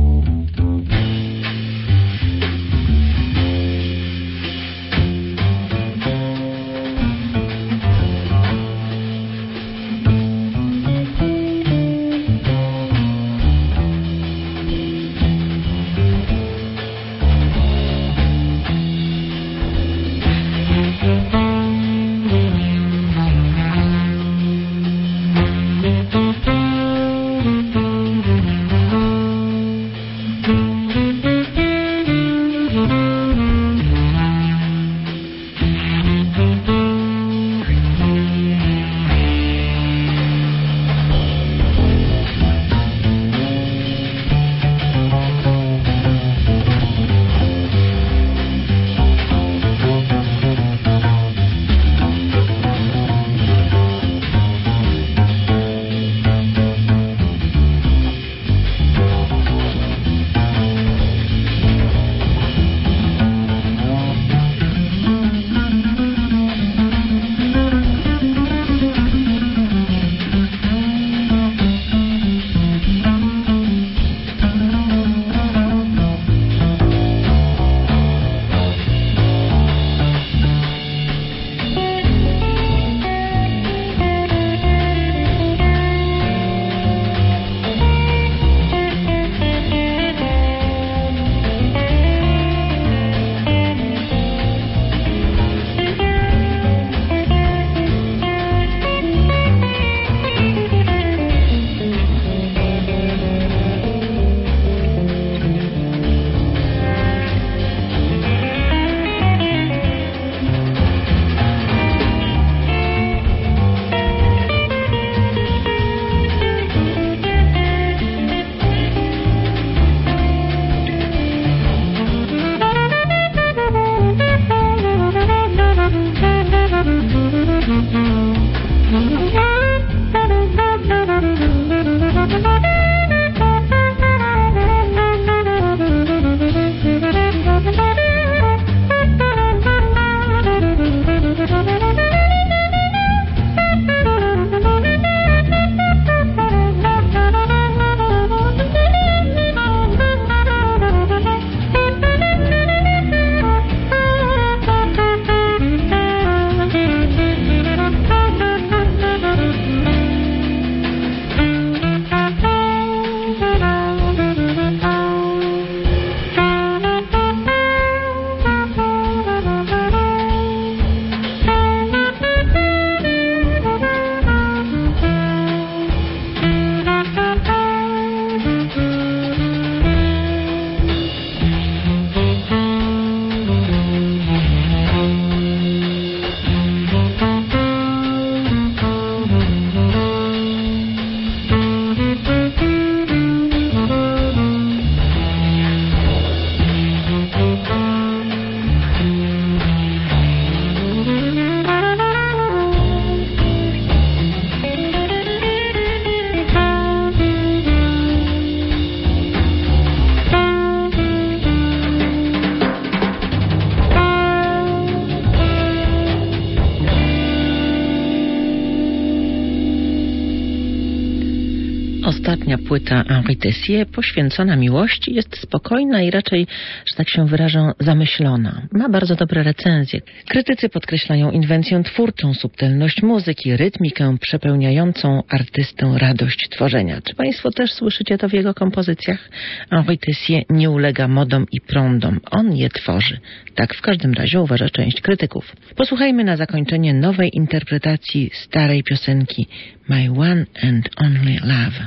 Ostatnia płyta Henri Tessier, poświęcona miłości, jest spokojna i raczej, że tak się wyrażę, zamyślona. Ma bardzo dobre recenzje. Krytycy podkreślają inwencję twórczą, subtelność muzyki, rytmikę przepełniającą artystę radość tworzenia. Czy Państwo też słyszycie to w jego kompozycjach? Henri Tessier nie ulega modom i prądom. On je tworzy. Tak w każdym razie uważa część krytyków. Posłuchajmy na zakończenie nowej interpretacji starej piosenki My One and Only Love.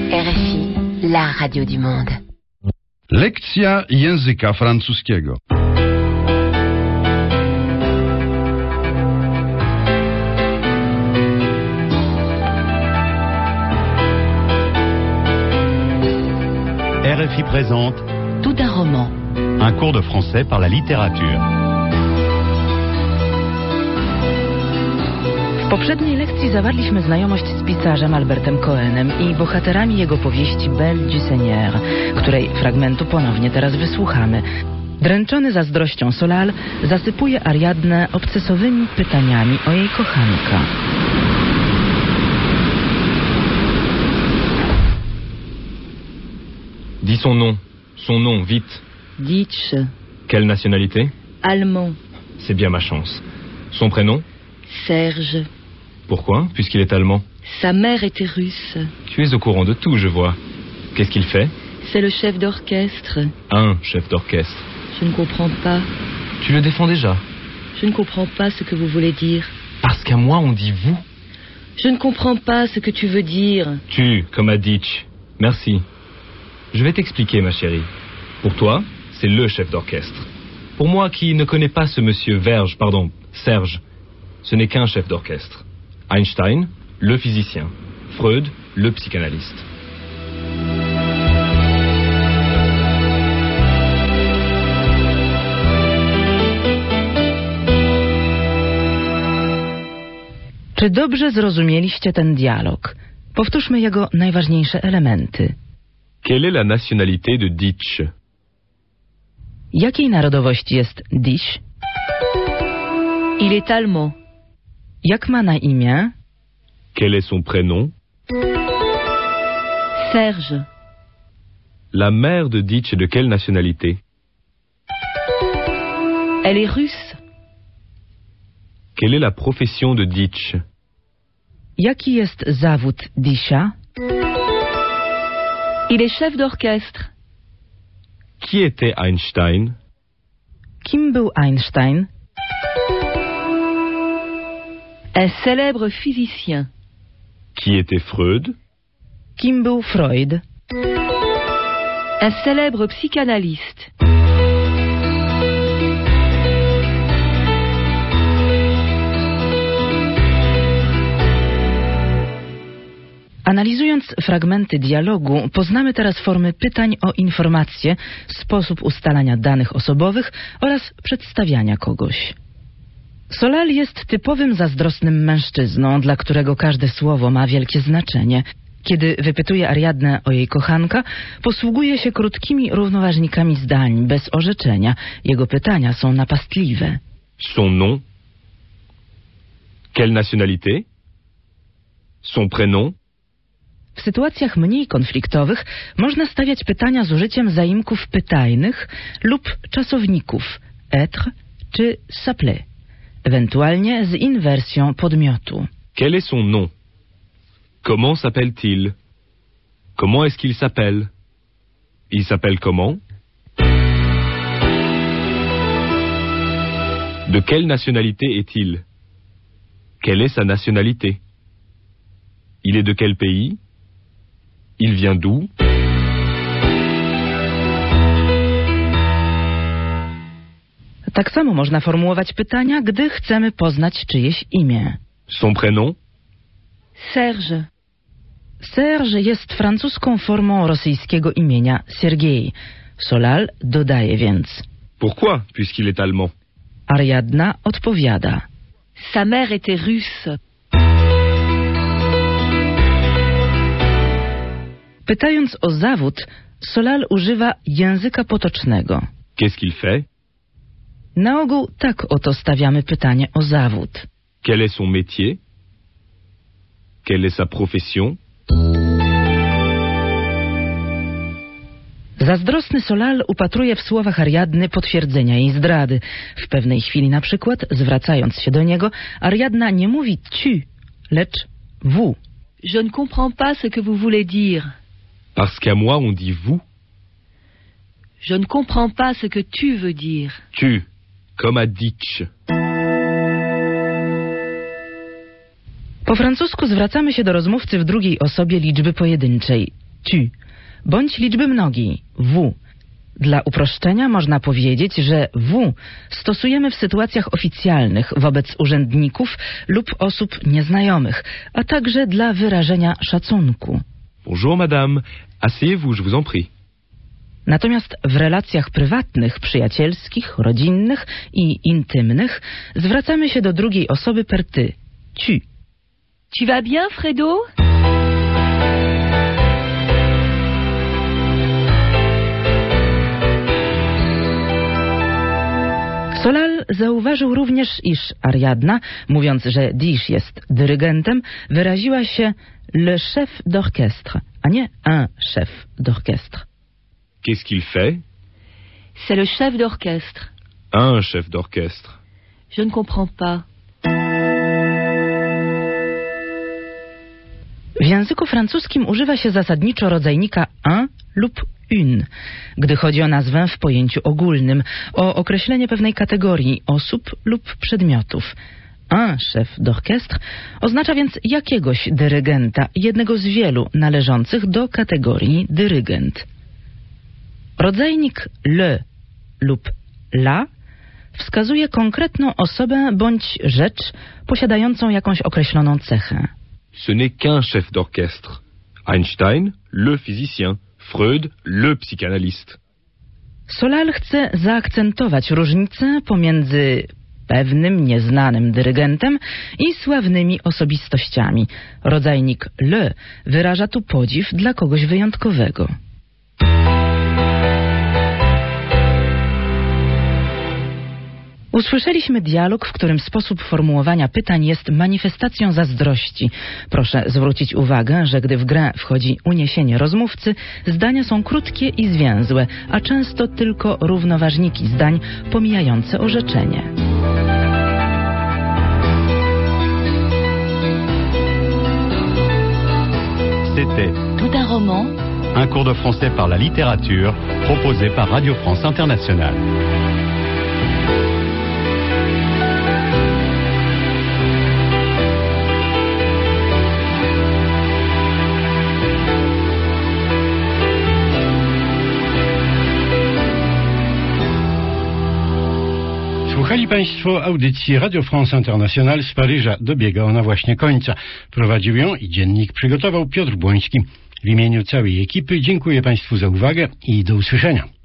RFI, la radio du monde. Lekcja języka francuskiego. RFI présente Tout un roman. un cours de français par la littérature. W poprzedniej lekcji zawarliśmy znajomość z pisarzem Albertem Cohenem i bohaterami jego powieści Belle du Seigneur, której fragmentu ponownie teraz wysłuchamy. Dręczony zazdrością Solal zasypuje Ariadnę obcesowymi pytaniami o jej kochanka. Dis son nom, vite. Ditch. Quelle nationalité? Allemand. C'est bien ma chance. Son prénom? Serge. Pourquoi, puisqu'il est allemand? Sa mère était russe. Tu es au courant de tout, je vois. Qu'est-ce qu'il fait? C'est le chef d'orchestre. Un chef d'orchestre. Je ne comprends pas. Tu le défends déjà. Je ne comprends pas ce que vous voulez dire. Parce qu'à moi, on dit vous. Je ne comprends pas ce que tu veux dire. Tu, comme à Ditch. Merci. Je vais t'expliquer, ma chérie. Pour toi, c'est le chef d'orchestre. Pour moi, qui ne connais pas ce monsieur Serge, ce n'est qu'un chef d'orchestre. Einstein, le physicien. Freud, le psychanalyste. Czy dobrze zrozumieliście ten dialog? Powtórzmy jego najważniejsze elementy. Quelle est la nationalité de Ditch? Jakiej narodowości jest Ditch? Il est allemand. Jak ma na imię? Quel est son prénom? Serge. La mère de Ditch est de quelle nationalité? Elle est russe. Quelle est la profession de Ditch? Jaki jest zawód Ditcha? Il est chef d'orchestre. Qui était Einstein? Kim był Einstein? Un célèbre physicien. Qui était Freud? Kim był Freud? Un célèbre psychanalyste. Analizując fragmenty dialogu, poznamy teraz formy pytań o informacje, sposób ustalania danych osobowych oraz przedstawiania kogoś. Solal jest typowym zazdrosnym mężczyzną, dla którego każde słowo ma wielkie znaczenie. Kiedy wypytuje Ariadnę o jej kochanka, posługuje się krótkimi równoważnikami zdań, bez orzeczenia. Jego pytania są napastliwe. Son nom? Quelle nationalité? Son prénom? W sytuacjach mniej konfliktowych można stawiać pytania z użyciem zaimków pytajnych lub czasowników être czy s'appeler, ewentualnie z inwersją podmiotu. Quel est son nom? Comment s'appelle-t-il? Comment est-ce qu'il s'appelle? Il s'appelle comment? De quelle nationalité est-il? Quelle est sa nationalité? Il est de quel pays? Il vient d'où? Tak samo można formułować pytania, gdy chcemy poznać czyjeś imię. Son prénom? Serge. Serge jest francuską formą rosyjskiego imienia Sergiej. Solal dodaje więc. Pourquoi, puisqu'il est allemand? Ariadna odpowiada. Sa mère était russe. Pytając o zawód, Solal używa języka potocznego. Qu'est-ce qu'il fait? Na ogół tak oto stawiamy pytanie o zawód. Quel est son métier? Quelle est sa profession? Zazdrosny Solal upatruje w słowach Ariadny potwierdzenia jej zdrady. W pewnej chwili na przykład, zwracając się do niego, Ariadna nie mówi tu, lecz vous. Je ne comprends pas ce que vous voulez dire. Parce qu'à moi, on dit vous. Je ne comprends pas ce que tu veux dire. Tu, comme à Ditch. Po francusku zwracamy się do rozmówcy w drugiej osobie liczby pojedynczej. tu, bądź liczby mnogiej, vous. Dla uproszczenia można powiedzieć, że vous stosujemy w sytuacjach oficjalnych wobec urzędników lub osób nieznajomych, a także dla wyrażenia szacunku. Bonjour madame, asseyez-vous, je vous en prie. Natomiast w relacjach prywatnych, przyjacielskich, rodzinnych i intymnych zwracamy się do drugiej osoby per ty, tu. Tu vas bien, Fredo? Solal zauważył również, iż Ariadna, mówiąc, że Dish jest dyrygentem, wyraziła się le chef d'orchestre, a nie un chef d'orchestre. Qu'est-ce qu'il fait? C'est le chef d'orchestre. Un chef d'orchestre. Je ne comprends pas. W języku francuskim używa się zasadniczo rodzajnika un lub une, gdy chodzi o nazwę w pojęciu ogólnym, o określenie pewnej kategorii osób lub przedmiotów. Un chef d'orchestre oznacza więc jakiegoś dyrygenta, jednego z wielu należących do kategorii dyrygent. Rodzajnik le lub la wskazuje konkretną osobę bądź rzecz posiadającą jakąś określoną cechę. Ce n'est qu'un chef d'orchestre. Einstein, le physicien. Freud, le psychanalyste. Solal chce zaakcentować różnicę pomiędzy pewnym nieznanym dyrygentem i sławnymi osobistościami. Rodzajnik le wyraża tu podziw dla kogoś wyjątkowego. Usłyszeliśmy dialog, w którym sposób formułowania pytań jest manifestacją zazdrości. Proszę zwrócić uwagę, że gdy w grę wchodzi uniesienie rozmówcy, zdania są krótkie i zwięzłe, a często tylko równoważniki zdań pomijające orzeczenie. C'était Tout un roman. un cours de français par la littérature proposé par Radio France Internationale. Słuchali Państwo audycji Radio France Internationale z Paryża. Dobiega ona właśnie końca. Prowadził ją i dziennik przygotował Piotr Błoński. W imieniu całej ekipy dziękuję Państwu za uwagę i do usłyszenia.